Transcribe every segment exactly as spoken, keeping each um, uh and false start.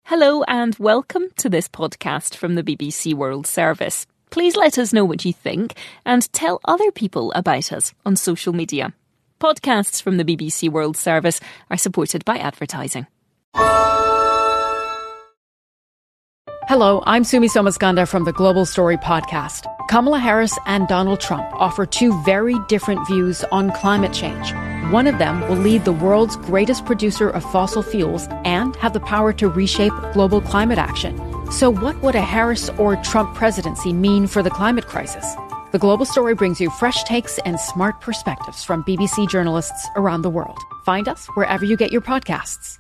Hello and welcome to this podcast from the B B C World Service. Please let us know what you think and tell other people about us on social media. Podcasts from the B B C World Service are supported by advertising. Hello, I'm Sumi Somaskanda from the Global Story podcast. Kamala Harris and Donald Trump offer two very different views on climate change. One of them will lead the world's greatest producer of fossil fuels and have the power to reshape global climate action. So what would a Harris or Trump presidency mean for the climate crisis? The Global Story brings you fresh takes and smart perspectives from B B C journalists around the world. Find us wherever you get your podcasts.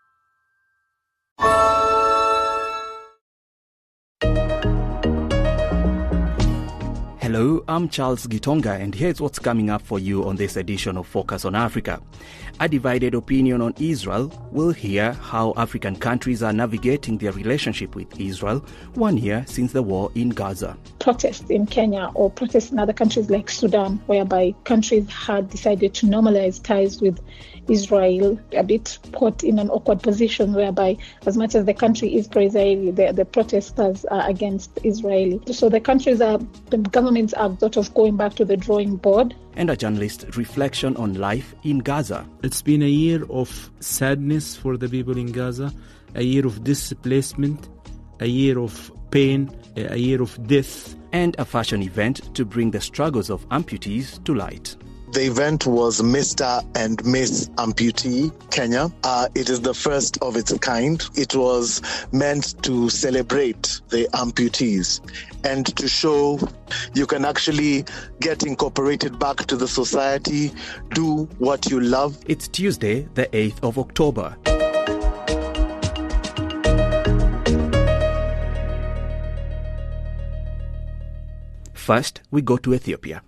Hello, I'm Charles Gitonga, and here's what's coming up for you on this edition of Focus on Africa. A divided opinion on Israel. We'll hear how African countries are navigating their relationship with Israel one year since the war in Gaza. Protests in Kenya or protests in other countries like Sudan, whereby countries had decided to normalize ties with Israel, a bit put in an awkward position whereby as much as the country is pro-Israeli, the, the protesters are against Israeli. So the countries are, the governments are sort of going back to the drawing board. And a journalist reflection on life in Gaza. It's been a year of sadness for the people in Gaza, a year of displacement, a year of pain, a year of death. And a fashion event to bring the struggles of amputees to light. The event was Mister and Miss Amputee Kenya. Uh, it is the first of its kind. It was meant to celebrate the amputees and to show you can actually get incorporated back to the society, do what you love. It's Tuesday, the eighth of October. First, we go to Ethiopia.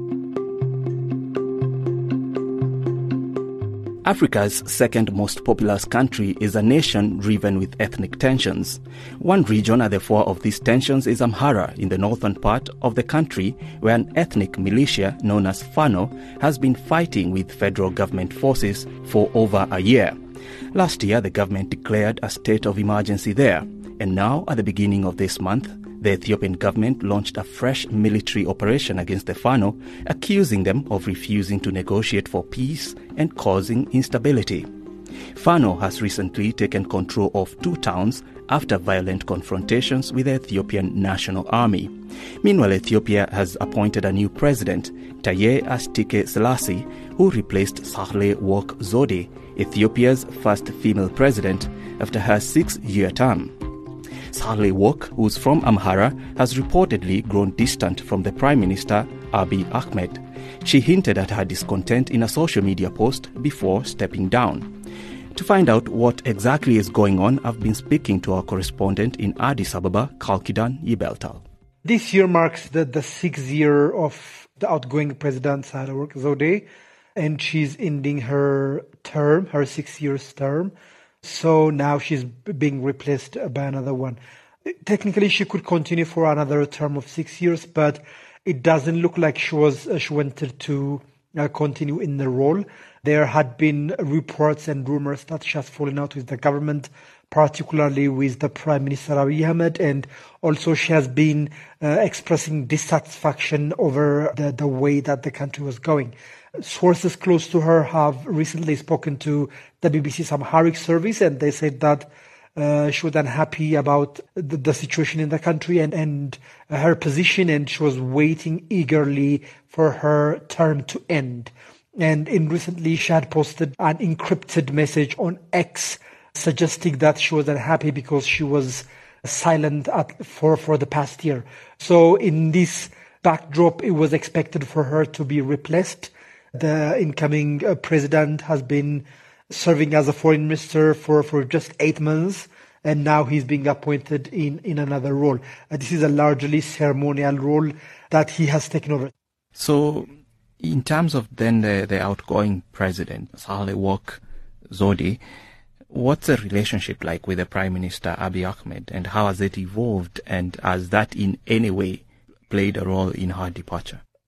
Africa's second most populous country is a nation riven with ethnic tensions. One region at the fore of these tensions is Amhara in the northern part of the country, where an ethnic militia known as Fano has been fighting with federal government forces for over a year. Last year, the government declared a state of emergency there, and now at the beginning of this month, the Ethiopian government launched a fresh military operation against the Fano, accusing them of refusing to negotiate for peace and causing instability. Fano has recently taken control of two towns after violent confrontations with the Ethiopian National Army. Meanwhile, Ethiopia has appointed a new president, Taye Astike Selassie, who replaced Sahle Work Zewde, Ethiopia's first female president, after her six-year term. Sahle Work, who's from Amhara, has reportedly grown distant from the Prime Minister, Abiy Ahmed. She hinted at her discontent in a social media post before stepping down. To find out what exactly is going on, I've been speaking to our correspondent in Addis Ababa, Kalkidan Yibeltal. This year marks the, the sixth year of the outgoing president, Sahle Work Zewde, and she's ending her term, her six years term. So now she's being replaced by another one. Technically, she could continue for another term of six years, but it doesn't look like she was uh, she wanted to uh, continue in the role. There had been reports and rumors that she has fallen out with the government, particularly with the Prime Minister Abiy Ahmed, and also she has been uh, expressing dissatisfaction over the, the way that the country was going. Sources close to her have recently spoken to the B B C's Amharic service, and they said that uh, she was unhappy about the, the situation in the country and, and her position, and she was waiting eagerly for her term to end. And in recently, she had posted an encrypted message on X suggesting that she was unhappy because she was silent at, for, for the past year. So in this backdrop, it was expected for her to be replaced. The incoming uh, president has been serving as a foreign minister for, for just eight months, and now he's being appointed in, in another role. Uh, this is a largely ceremonial role that he has taken over. So, in terms of then the, the outgoing president, Sahle Work Zewde, what's the relationship like with the Prime Minister Abiy Ahmed, and how has it evolved, and has that in any way played a role in her departure?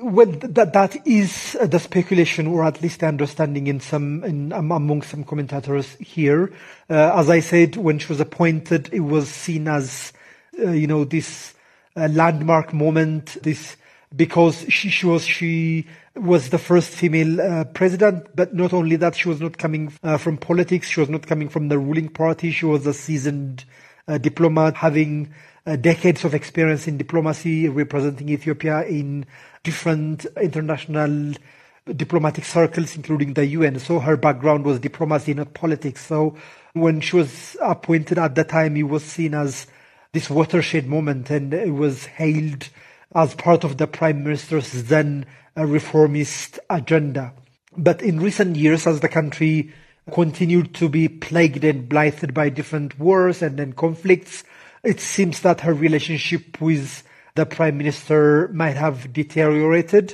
Well, that that is the speculation, or at least the understanding in some in, among some commentators here. Uh, as I said, when she was appointed, it was seen as uh, you know this uh, landmark moment. This because she, she was she was the first female uh, president, but not only that, she was not coming uh, from politics. She was not coming from the ruling party. She was a seasoned uh, diplomat, having Uh, decades of experience in diplomacy, representing Ethiopia in different international diplomatic circles, including the U N. So her background was diplomacy, not politics. So when she was appointed at the time, it was seen as this watershed moment, and it was hailed as part of the Prime Minister's then uh, reformist agenda. But in recent years, as the country continued to be plagued and blighted by different wars and then conflicts, it seems that her relationship with the Prime Minister might have deteriorated.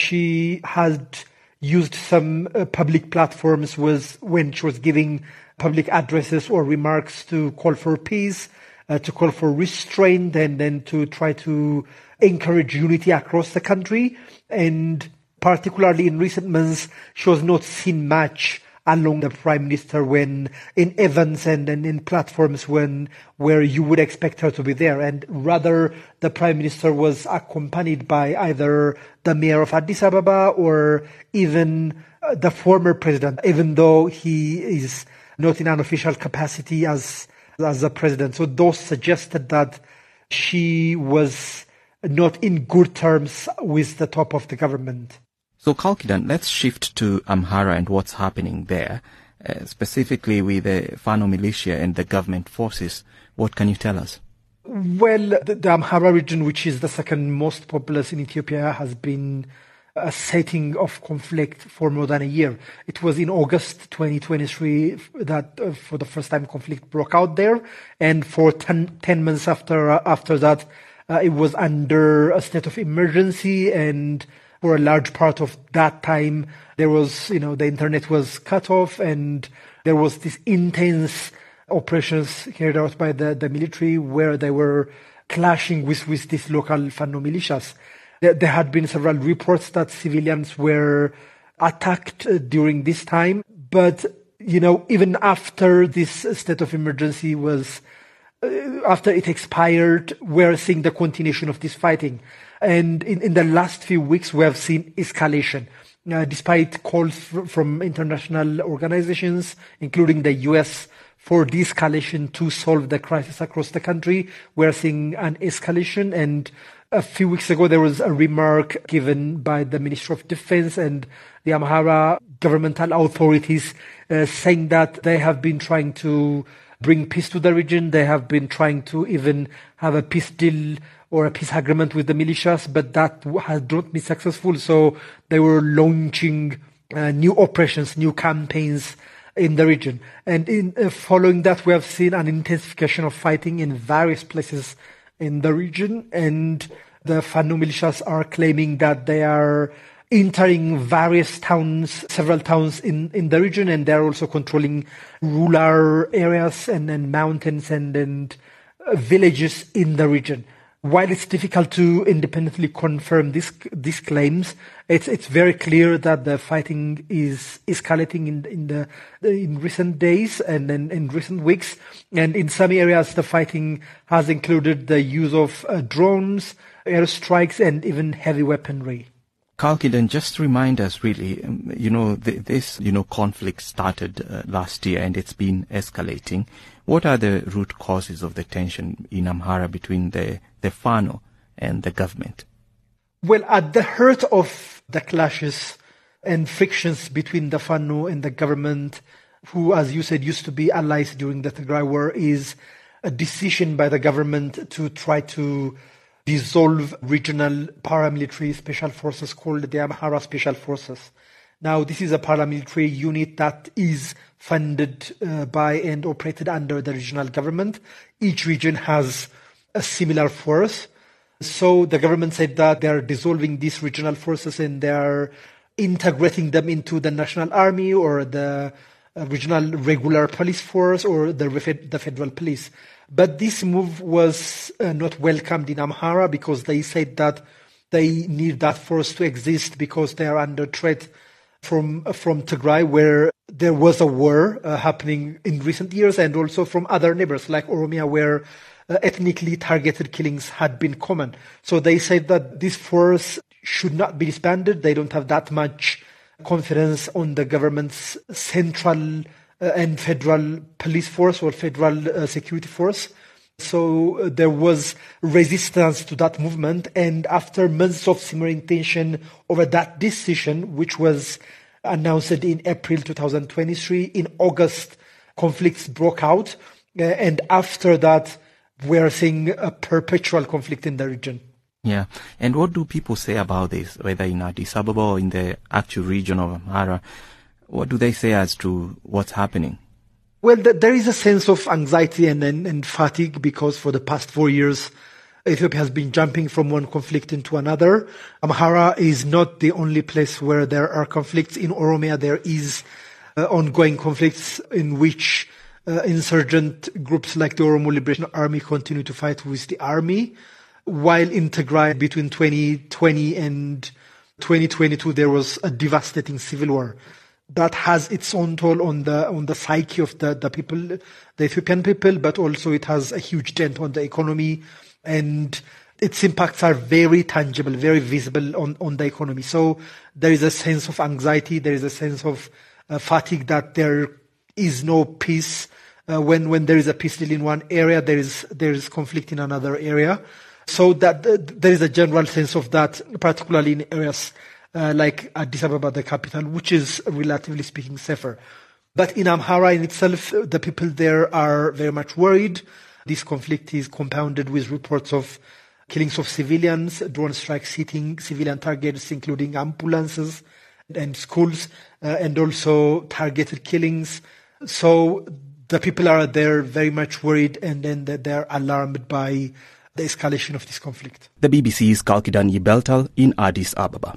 She had used some uh, public platforms was when she was giving public addresses or remarks to call for peace, uh, to call for restraint, and then to try to encourage unity across the country. And particularly in recent months, she was not seen much along the Prime Minister when in events and, and in platforms when where you would expect her to be there. And rather, the Prime Minister was accompanied by either the Mayor of Addis Ababa or even uh, the former president, even though he is not in an official capacity as, as a president. So those suggested that she was not in good terms with the top of the government. So, Kalkidan, let's shift to Amhara and what's happening there, uh, specifically with the Fano militia and the government forces. What can you tell us? Well, the, the Amhara region, which is the second most populous in Ethiopia, has been a setting of conflict for more than a year. It was in August twenty twenty-three that uh, for the first time conflict broke out there. And for ten, ten months after, uh, after that, uh, it was under a state of emergency, and for a large part of that time, there was, you know, the internet was cut off, and there was this intense operations carried out by the, the military where they were clashing with, with these local Fano militias. There, there had been several reports that civilians were attacked uh, during this time. But, you know, even after this state of emergency was, uh, after it expired, we're seeing the continuation of this fighting. And in, in the last few weeks, we have seen escalation. Uh, despite calls fr- from international organizations, including the U S, for de-escalation to solve the crisis across the country, we're seeing an escalation. And a few weeks ago, there was a remark given by the Ministry of Defense and the Amhara governmental authorities uh, saying that they have been trying to bring peace to the region. They have been trying to even have a peace deal or a peace agreement with the militias, but that has not been successful. So they were launching uh, new operations, new campaigns in the region. And in uh, following that, we have seen an intensification of fighting in various places in the region. And the Fano militias are claiming that they are entering various towns, several towns in, in the region, and they're also controlling rural areas and, and mountains and, and uh, villages in the region. While it's difficult to independently confirm this, these claims, it's it's very clear that the fighting is escalating in in the in recent days and in, in recent weeks. And in some areas, the fighting has included the use of uh, drones, airstrikes, and even heavy weaponry. Kalkidan, just remind us, really, um, you know, th- this, you know, conflict started uh, last year and it's been escalating. What are the root causes of the tension in Amhara between the, the Fano and the government? Well, at the heart of the clashes and frictions between the Fano and the government, who, as you said, used to be allies during the Tigray War, is a decision by the government to try to dissolve regional paramilitary special forces called the Amhara Special Forces. Now, this is a paramilitary unit that is funded uh, by and operated under the regional government. Each region has a similar force. So the government said that they are dissolving these regional forces and they are integrating them into the national army or the uh, regional regular police force or the, the federal police. But this move was uh, not welcomed in Amhara because they said that They need that force to exist because they are under threat from from Tigray, where there was a war uh, happening in recent years, and also from other neighbors like Oromia, where uh, ethnically targeted killings had been common. So they said that this force should not be disbanded. They don't have that much confidence on the government's central uh, and federal police force or federal uh, security force. So uh, there was resistance to that movement. And after months of simmering tension over that decision, which was announced in April twenty twenty-three, in August, conflicts broke out. Uh, and after that, we are seeing a perpetual conflict in the region. Yeah. And what do people say about this, whether in Addis Ababa or in the actual region of Amhara? What do they say as to what's happening? Well, there is a sense of anxiety and, and, and fatigue because for the past four years, Ethiopia has been jumping from one conflict into another. Amhara is not the only place where there are conflicts. In Oromia, there is uh, ongoing conflicts in which uh, insurgent groups like the Oromo Liberation Army continue to fight with the army. While in Tigray, between twenty twenty and twenty twenty-two, there was a devastating civil war that has its own toll on the on the psyche of the, the people, the Ethiopian people, but also it has a huge dent on the economy, and its impacts are very tangible, very visible on, on the economy. So there is a sense of anxiety, there is a sense of uh, fatigue that there is no peace. Uh, when when there is a peace deal in one area, there is there is conflict in another area. So that uh, there is a general sense of that, particularly in areas Uh, like Addis Ababa, the capital, which is relatively speaking safer. But in Amhara in itself, the people there are very much worried. This conflict is compounded with reports of killings of civilians, drone strikes hitting civilian targets, including ambulances and schools, uh, and also targeted killings. So the people are there very much worried, and then they're alarmed by the escalation of this conflict. The B B C's Kalkidan Yibeltal in Addis Ababa.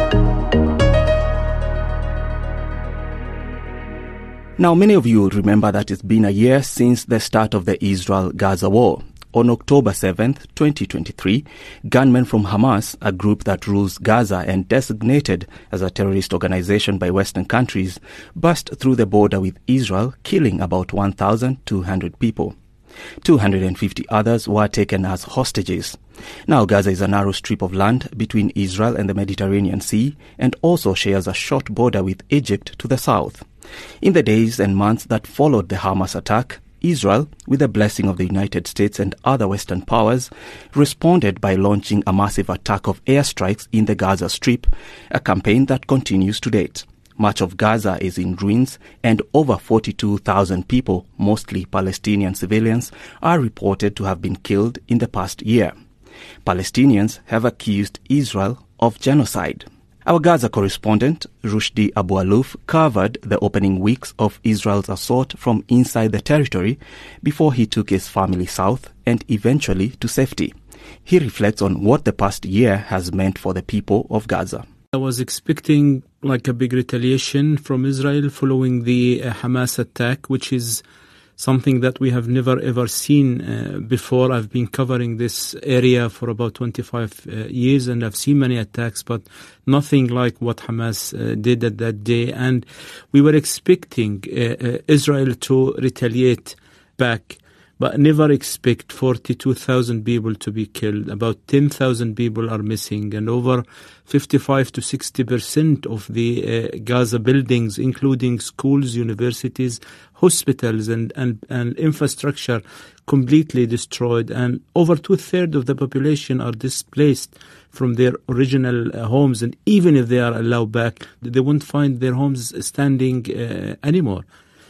Now, many of you remember that it's been a year since the start of the Israel-Gaza war. On October seventh, twenty twenty-three, gunmen from Hamas, a group that rules Gaza and designated as a terrorist organization by Western countries, burst through the border with Israel, killing about one thousand two hundred people. two hundred fifty others were taken as hostages. Now, Gaza is a narrow strip of land between Israel and the Mediterranean Sea and also shares a short border with Egypt to the south. In the days and months that followed the Hamas attack, Israel, with the blessing of the United States and other Western powers, responded by launching a massive attack of airstrikes in the Gaza Strip, a campaign that continues to date. Much of Gaza is in ruins, and over forty-two thousand people, mostly Palestinian civilians, are reported to have been killed in the past year. Palestinians have accused Israel of genocide. Our Gaza correspondent, Rushdi Abu Aluf, covered the opening weeks of Israel's assault from inside the territory before he took his family south and eventually to safety. He reflects on what the past year has meant for the people of Gaza. I was expecting like a big retaliation from Israel following the uh, Hamas attack, which is something that we have never ever seen uh, before. I've been covering this area for about twenty-five uh, years, and I've seen many attacks, but nothing like what Hamas uh, did at that day. And we were expecting uh, uh, Israel to retaliate back, but never expect forty-two thousand people to be killed. About ten thousand people are missing, and over fifty-five to sixty percent of the uh, Gaza buildings, including schools, universities, hospitals, and, and, and infrastructure, completely destroyed. And over two-thirds of the population are displaced from their original uh, homes. And even if they are allowed back, they won't find their homes standing uh, anymore.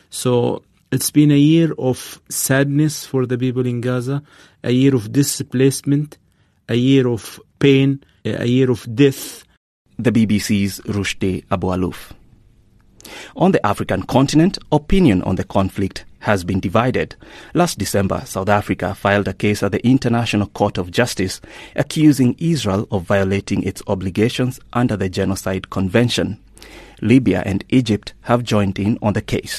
So it's been a year of sadness for the people in Gaza, a year of displacement, a year of pain, a year of death. The B B C's Rushdi Abu Aluf. On the African continent, opinion on the conflict has been divided. Last December, South Africa filed a case at the International Court of Justice accusing Israel of violating its obligations under the Genocide Convention. Libya and Egypt have joined in on the case.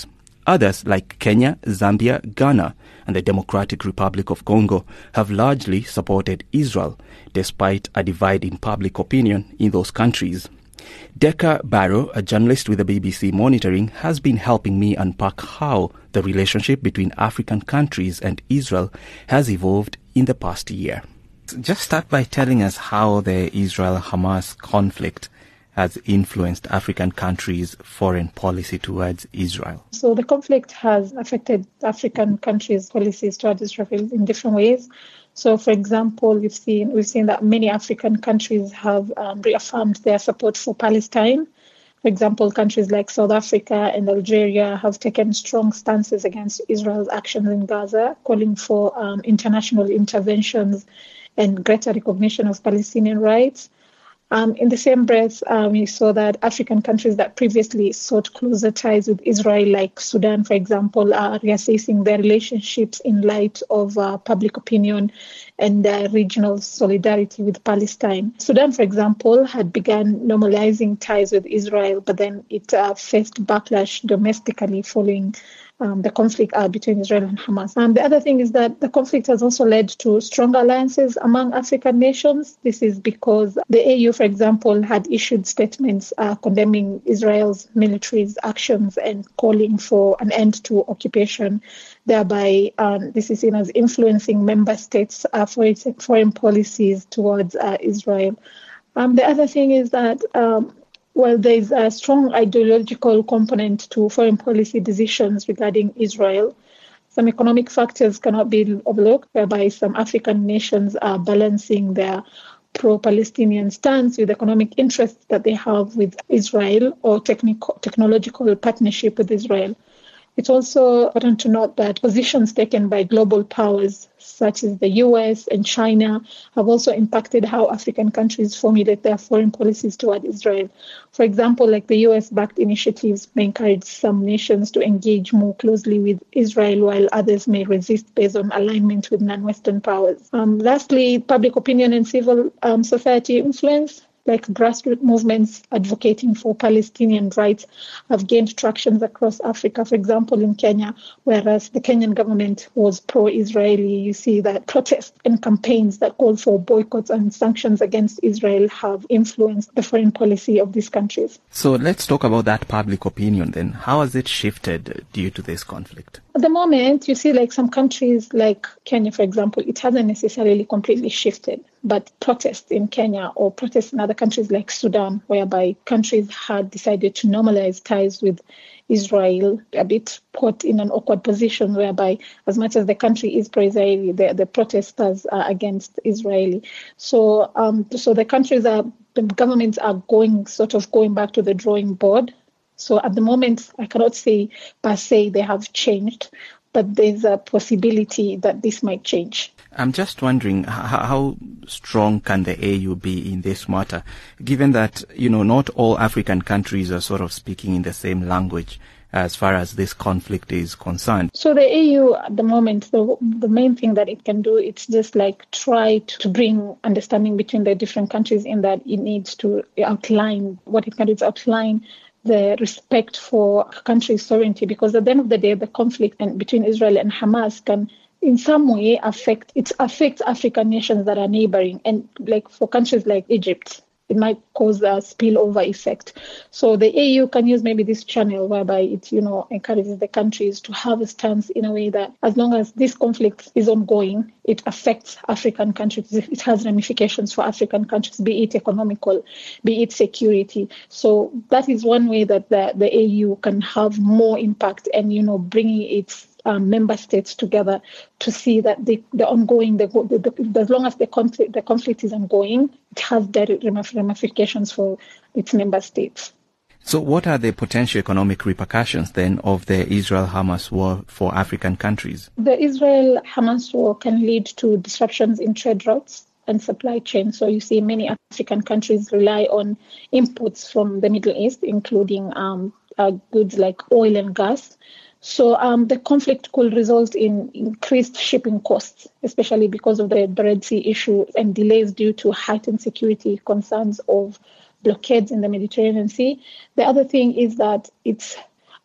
Others, like Kenya, Zambia, Ghana, and the Democratic Republic of Congo, have largely supported Israel, despite a divide in public opinion in those countries. Decca Barrow, a journalist with the B B C Monitoring, has been helping me unpack how the relationship between African countries and Israel has evolved in the past year. Just start by telling us how the Israel-Hamas conflict has influenced African countries' foreign policy towards Israel. So the conflict has affected African countries' policies towards Israel in different ways. So, for example, we've seen we've seen that many African countries have um, reaffirmed their support for Palestine. For example, countries like South Africa and Algeria have taken strong stances against Israel's actions in Gaza, calling for um, international interventions and greater recognition of Palestinian rights. Um, in the same breath, um, we saw that African countries that previously sought closer ties with Israel, like Sudan, for example, are reassessing their relationships in light of uh, public opinion and uh, regional solidarity with Palestine. Sudan, for example, had begun normalizing ties with Israel, but then it uh, faced backlash domestically following Um, the conflict uh, between Israel and Hamas. And the other thing is that the conflict has also led to stronger alliances among African nations. This is because the A U, for example, had issued statements uh, condemning Israel's military's actions and calling for an end to occupation. Thereby, um, this is seen as influencing member states uh, for its foreign policies towards uh, Israel. Um, the other thing is that um, Well, there's a strong ideological component to foreign policy decisions regarding Israel. Some economic factors cannot be overlooked, whereby some African nations are balancing their pro-Palestinian stance with economic interests that they have with Israel or technical, technological partnership with Israel. It's also important to note that positions taken by global powers such as the U S and China have also impacted how African countries formulate their foreign policies toward Israel. For example, like the U S-backed initiatives may encourage some nations to engage more closely with Israel, while others may resist based on alignment with non-Western powers. Um, lastly, public opinion and civil um, society influence, like grassroots movements advocating for Palestinian rights, have gained traction across Africa. For example, in Kenya, whereas the Kenyan government was pro-Israeli, you see that protests and campaigns that call for boycotts and sanctions against Israel have influenced the foreign policy of these countries. So let's talk about that public opinion then. How has it shifted due to this conflict? At the moment, you see like some countries like Kenya, for example, it hasn't necessarily completely shifted, but protests in Kenya or protests in other countries like Sudan, whereby countries had decided to normalize ties with Israel, a bit put in an awkward position whereby as much as the country is pro-Israeli, the, the protesters are against Israeli. So, um, so the countries are, the governments are going sort of going back to the drawing board. So at the moment, I cannot say per se they have changed, but there's a possibility that this might change. I'm just wondering, how, how strong can the A U be in this matter, given that, you know, not all African countries are sort of speaking in the same language as far as this conflict is concerned? So the A U at the moment, the, the main thing that it can do, it's just like try to bring understanding between the different countries in that it needs to outline, what it can do is outline the respect for countries' sovereignty, because at the end of the day, the conflict between Israel and Hamas can in some way affect, it affects African nations that are neighboring. And like for countries like Egypt, it might cause a spillover effect. So the A U can use maybe this channel whereby it, you know, encourages the countries to have a stance in a way that as long as this conflict is ongoing, it affects African countries. It has ramifications for African countries, be it economical, be it security. So that is one way that the, the A U can have more impact and, you know, bringing its Um, member states together to see that the, the ongoing, the, the, the, as long as the conflict, the conflict is ongoing, it has direct ramifications for its member states. So what are the potential economic repercussions then of the Israel-Hamas war for African countries? The Israel-Hamas war can lead to disruptions in trade routes and supply chains. So you see many African countries rely on inputs from the Middle East, including um, uh, goods like oil and gas. So um, the conflict could result in increased shipping costs, especially because of the Red Sea issue and delays due to heightened security concerns of blockades in the Mediterranean Sea. The other thing is that it's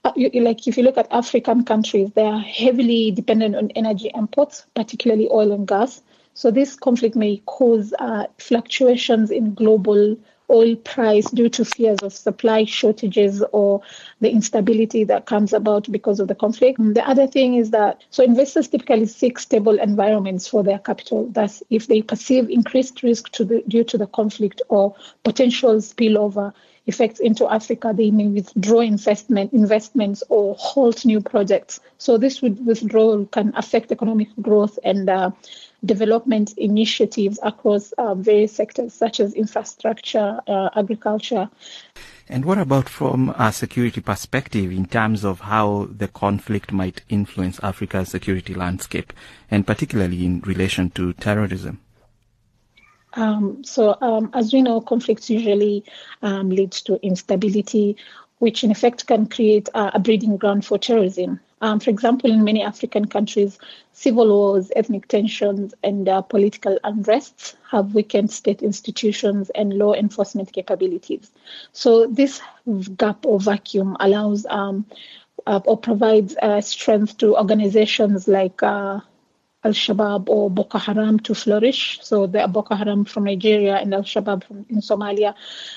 you, like if you look at African countries, they are heavily dependent on energy imports, particularly oil and gas. So this conflict may cause uh, fluctuations in global oil price due to fears of supply shortages or the instability that comes about because of the conflict. The other thing is that, so investors typically seek stable environments for their capital. Thus, if they perceive increased risk to the, due to the conflict or potential spillover effects into Africa, they may withdraw investment investments or halt new projects. So this withdrawal can affect economic growth and uh, development initiatives across uh, various sectors such as infrastructure, uh, agriculture. And what about from a security perspective in terms of how the conflict might influence Africa's security landscape, and particularly in relation to terrorism? Um, so um, as we know, conflicts usually um, leads to instability, which in effect can create uh, a breeding ground for terrorism. Um, for example, in many African countries, civil wars, ethnic tensions, and uh, political unrests have weakened state institutions and law enforcement capabilities. So this gap or vacuum allows um, uh, or provides uh, strength to organizations like uh, Al-Shabaab or Boko Haram to flourish. So the Boko Haram from Nigeria and Al-Shabaab from, in Somalia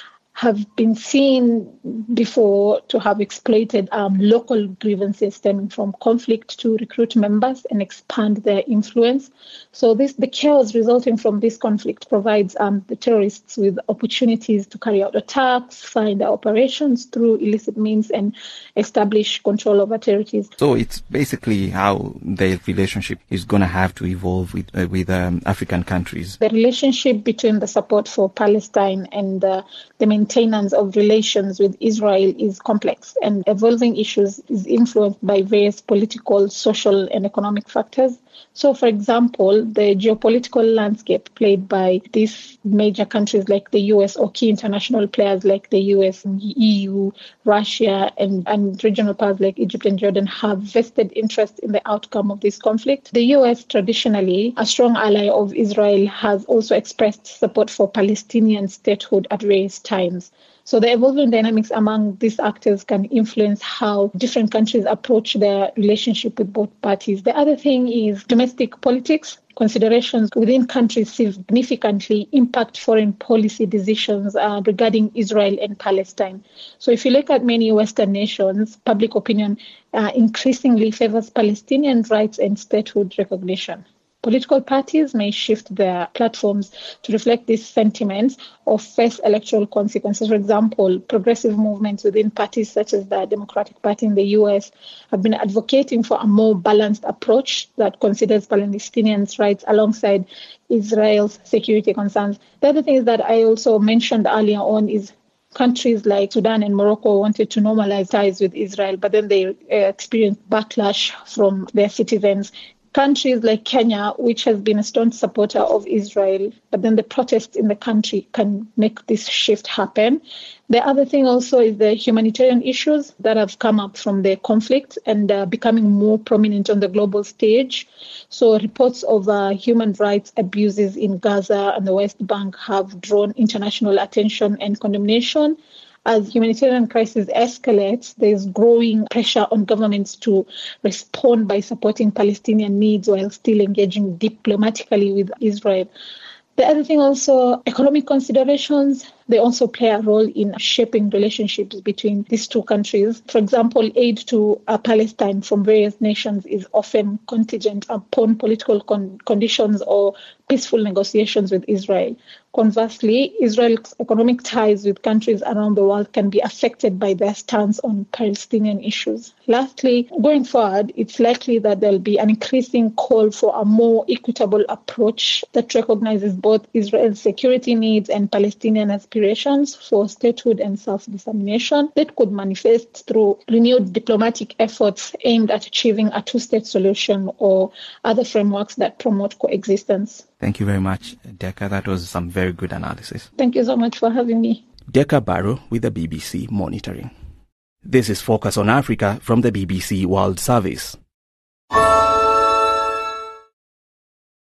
have been seen before to have exploited um, local grievances stemming from conflict to recruit members and expand their influence. So this, the chaos resulting from this conflict provides um, the terrorists with opportunities to carry out attacks, find their operations through illicit means, and establish control over territories. So it's basically how the relationship is going to have to evolve with uh, with um, African countries. The relationship between the support for Palestine and uh, the maintenance of relations with Israel is complex, and evolving issues is influenced by various political, social, and economic factors. So, for example, the geopolitical landscape played by these major countries like the U S or key international players like the U S, E U, Russia, and, and regional powers like Egypt and Jordan have vested interest in the outcome of this conflict. The U S, traditionally a strong ally of Israel, has also expressed support for Palestinian statehood at various times. So the evolving dynamics among these actors can influence how different countries approach their relationship with both parties. The other thing is domestic politics. Considerations within countries significantly impact foreign policy decisions uh, regarding Israel and Palestine. So if you look at many Western nations, public opinion uh, increasingly favors Palestinian rights and statehood recognition. Political parties may shift their platforms to reflect these sentiments or face electoral consequences. For example, progressive movements within parties such as the Democratic Party in the U S have been advocating for a more balanced approach that considers Palestinians' rights alongside Israel's security concerns. The other thing is that I also mentioned earlier on is countries like Sudan and Morocco wanted to normalize ties with Israel, but then they uh, experienced backlash from their citizens. Countries like Kenya, which has been a staunch supporter of Israel, but then the protests in the country can make this shift happen. The other thing also is the humanitarian issues that have come up from the conflict and uh, becoming more prominent on the global stage. So reports of uh, human rights abuses in Gaza and the West Bank have drawn international attention and condemnation. As humanitarian crisis escalates, there's growing pressure on governments to respond by supporting Palestinian needs while still engaging diplomatically with Israel. The other thing also, economic considerations, they also play a role in shaping relationships between these two countries. For example, aid to uh, Palestine from various nations is often contingent upon political con- conditions or peaceful negotiations with Israel. Conversely, Israel's economic ties with countries around the world can be affected by their stance on Palestinian issues. Lastly, going forward, it's likely that there'll be an increasing call for a more equitable approach that recognizes both Israel's security needs and Palestinian aspirations for statehood and self-determination that could manifest through renewed diplomatic efforts aimed at achieving a two-state solution or other frameworks that promote coexistence. Thank you very much, Decca. That was some very good analysis. Thank you so much for having me. Decca Barrow with the B B C Monitoring. This is Focus on Africa from the B B C World Service.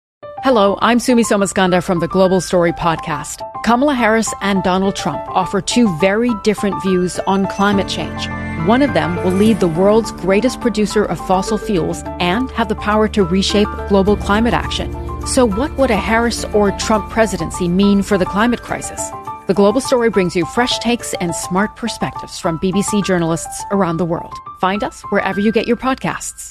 Hello, I'm Sumi Somaskanda from the Global Story podcast. Kamala Harris and Donald Trump offer two very different views on climate change. One of them will lead the world's greatest producer of fossil fuels and have the power to reshape global climate action. So what would a Harris or Trump presidency mean for the climate crisis? The Global Story brings you fresh takes and smart perspectives from B B C journalists around the world. Find us wherever you get your podcasts.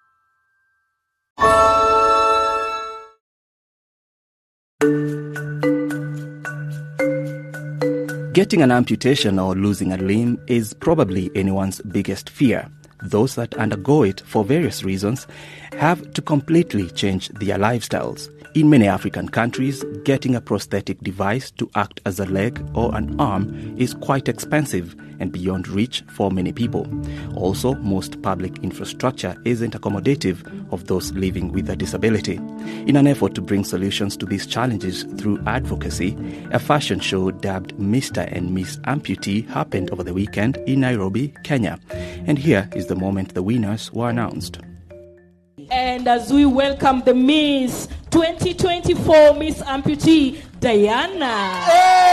Getting an amputation or losing a limb is probably anyone's biggest fear. Those that undergo it for various reasons have to completely change their lifestyles. In many African countries, getting a prosthetic device to act as a leg or an arm is quite expensive and beyond reach for many people. Also, most public infrastructure isn't accommodative of those living with a disability. In an effort to bring solutions to these challenges through advocacy, a fashion show dubbed Mister and Miss Amputee happened over the weekend in Nairobi, Kenya. And here is the moment the winners were announced. And as we welcome the Miss twenty twenty-four Miss Amputee, Diana.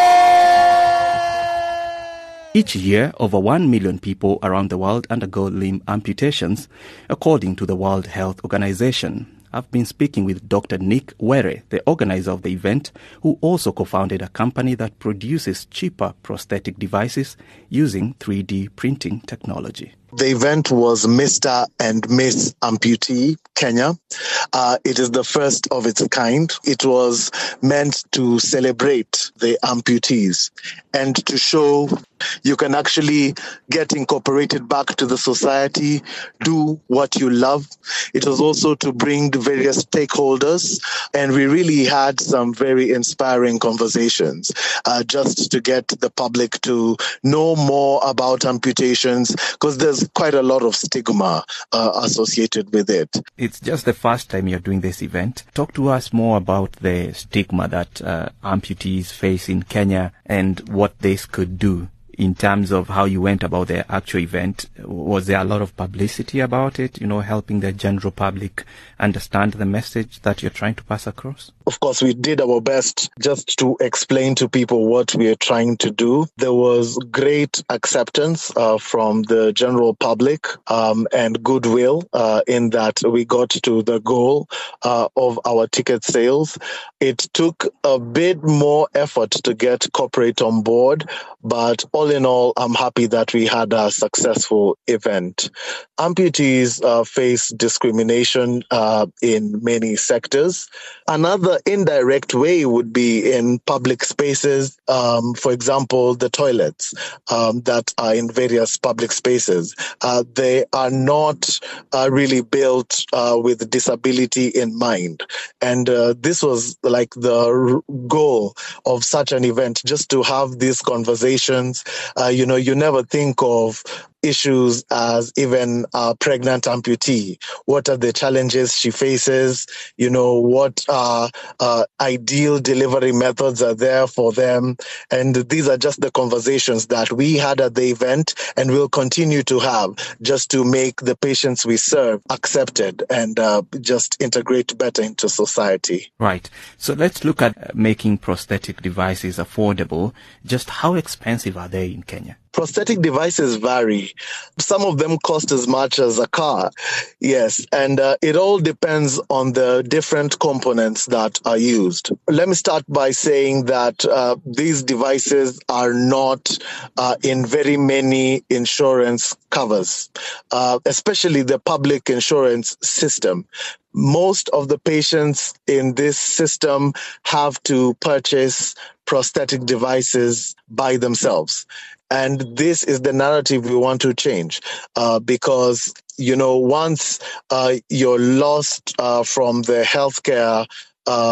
Each year, over one million people around the world undergo limb amputations, according to the World Health Organization. I've been speaking with Doctor Nick Were, the organizer of the event, who also co-founded a company that produces cheaper prosthetic devices using three D printing technology. The event was Mister and Miss Amputee, Kenya. Uh, it is the first of its kind. It was meant to celebrate the amputees and to show you can actually get incorporated back to the society, do what you love. It was also to bring the various stakeholders, and we really had some very inspiring conversations uh, just to get the public to know more about amputations, because there's quite a lot of stigma uh, associated with it. It's just the first time you're doing this event. Talk to us more about the stigma that uh, amputees face in Kenya and what this could do. In terms of how you went about the actual event, was there a lot of publicity about it, you know, helping the general public understand the message that you're trying to pass across? Of course, we did our best just to explain to people what we are trying to do. There was great acceptance uh, from the general public um, and goodwill uh, in that we got to the goal uh, of our ticket sales. It took a bit more effort to get corporate on board, but all in all, I'm happy that we had a successful event. Amputees uh, face discrimination uh, in many sectors. Another indirect way would be in public spaces, um, for example, the toilets um, that are in various public spaces. Uh, they are not uh, really built uh, with disability in mind. And uh, this was like the goal of such an event, just to have these conversations. Uh, you know, you never think of issues as even a pregnant amputee. What are the challenges she faces? You know, what uh, uh, ideal delivery methods are there for them? And these are just the conversations that we had at the event and will continue to have, just to make the patients we serve accepted and uh, just integrate better into society. Right. So let's look at making prosthetic devices affordable. Just how expensive are they in Kenya? Prosthetic devices vary. Some of them cost as much as a car. Yes, and uh, it all depends on the different components that are used. Let me start by saying that uh, these devices are not uh, in very many insurance covers, uh, especially the public insurance system. Most of the patients in this system have to purchase prosthetic devices by themselves. And this is the narrative we want to change uh, because, you know, once uh, you're lost uh, from the healthcare uh,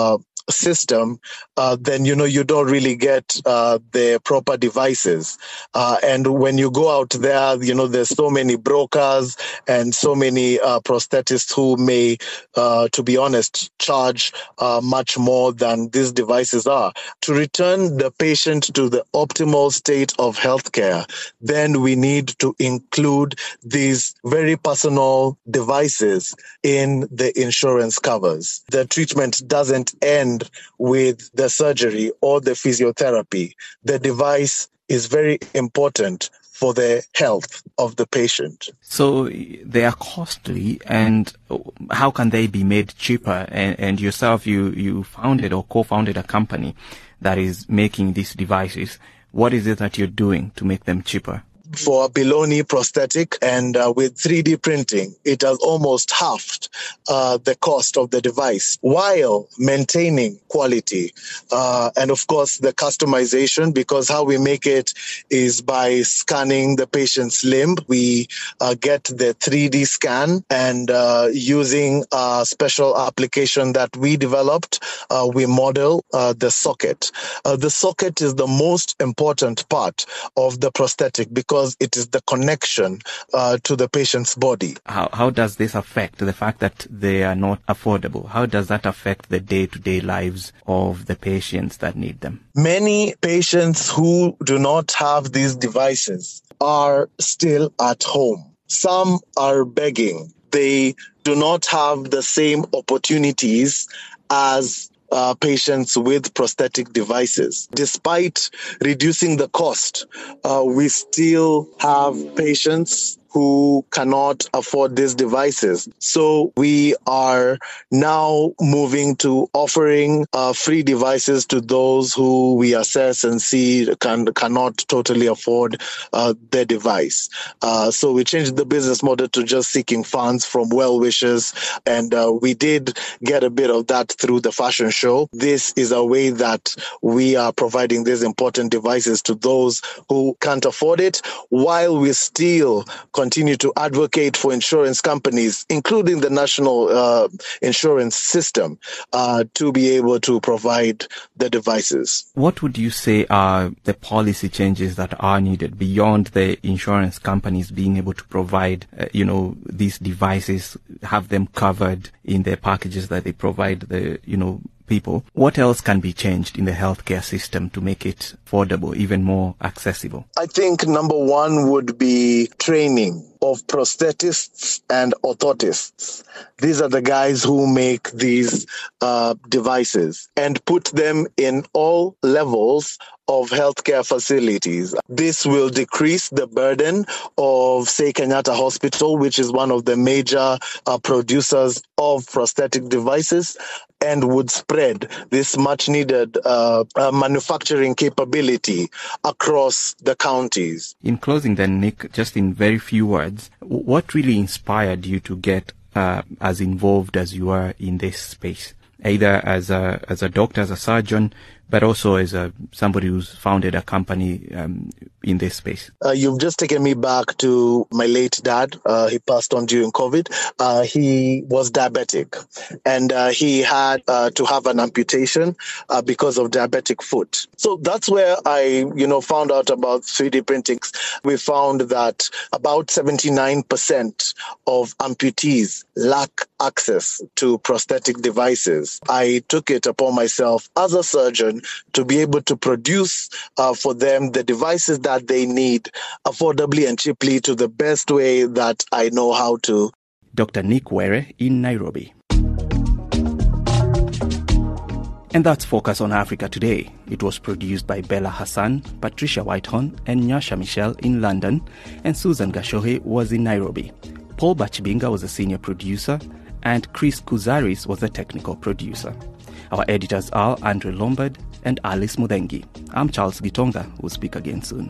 system, uh, then, you know, you don't really get uh, the proper devices. Uh, and when you go out there, you know, there's so many brokers and so many uh, prosthetists who may, uh, to be honest, charge uh, much more than these devices are. To return the patient to the optimal state of healthcare, then we need to include these very personal devices in the insurance covers. The treatment doesn't end with the surgery or the physiotherapy. The device is very important for the health of the patient. So they are costly, and how can they be made cheaper? And, and yourself, you, you founded or co-founded a company that is making these devices. What is it that you're doing to make them cheaper? For a Biloni prosthetic, and uh, with three D printing, it has almost halved uh, the cost of the device while maintaining quality. Uh, and of course, the customization, because how we make it is by scanning the patient's limb. We uh, get the three D scan, and uh, using a special application that we developed, uh, we model uh, the socket. Uh, the socket is the most important part of the prosthetic because it is the connection uh, to the patient's body. How how does this affect the fact that they are not affordable? How does that affect the day-to-day lives of the patients that need them? Many patients who do not have these devices are still at home. Some are begging. They do not have the same opportunities as Uh, patients with prosthetic devices. Despite reducing the cost, uh, we still have patients who cannot afford these devices. So we are now moving to offering uh, free devices to those who we assess and see can, cannot totally afford uh, their device. Uh, so we changed the business model to just seeking funds from well-wishers, and uh, we did get a bit of that through the fashion show. This is a way that we are providing these important devices to those who can't afford it, while we still continue to advocate for insurance companies, including the national uh, insurance system, uh, to be able to provide the devices. What would you say are the policy changes that are needed beyond the insurance companies being able to provide, uh, you know, these devices, have them covered in their packages that they provide the, you know, people? What else can be changed in the healthcare system to make it affordable, even more accessible? I think number one would be training of prosthetists and orthotists. These are the guys who make these uh, devices, and put them in all levels of healthcare facilities. This will decrease the burden of, say, Kenyatta Hospital, which is one of the major uh, producers of prosthetic devices, and would spread this much needed uh, uh, manufacturing capability across the counties. In closing then, Nick, just in very few words, what really inspired you to get uh, as involved as you are in this space, either as a as a doctor, as a surgeon, but also as a somebody who's founded a company um, in this space? Uh, you've just taken me back to my late dad. Uh, he passed on during COVID. Uh, he was diabetic, and uh, he had uh, to have an amputation uh, because of diabetic foot. So that's where I, you know, found out about three D printing. We found that about seventy-nine percent of amputees lack access to prosthetic devices. I took it upon myself as a surgeon to be able to produce uh, for them the devices that they need affordably and cheaply, to the best way that I know how to. Doctor Nick Were in Nairobi. And that's Focus on Africa today. It was produced by Bella Hassan, Patricia Whitehorn, and Nyasha Michelle in London, and Susan Gashohe was in Nairobi. Paul Bachibinga was a senior producer, and Chris Kuzaris was the technical producer. Our editors are Andre Lombard and Alice Mudengi. I'm Charles Gitonga. We'll speak again soon.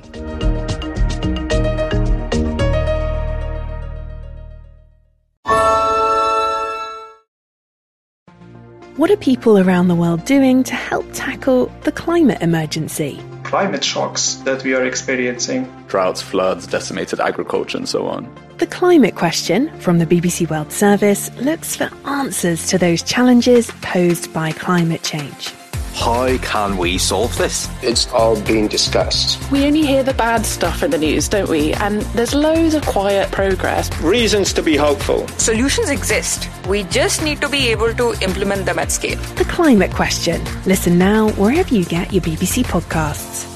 What are people around the world doing to help tackle the climate emergency? climate shocks that we are experiencing. Droughts, floods, decimated agriculture and so on. The Climate Question from the B B C World Service looks for answers to those challenges posed by climate change. How can we solve this? It's all being discussed. We only hear the bad stuff in the news, don't we? And there's loads of quiet progress. Reasons to be hopeful. Solutions exist. We just need to be able to implement them at scale. The Climate Question. Listen now wherever you get your B B C podcasts.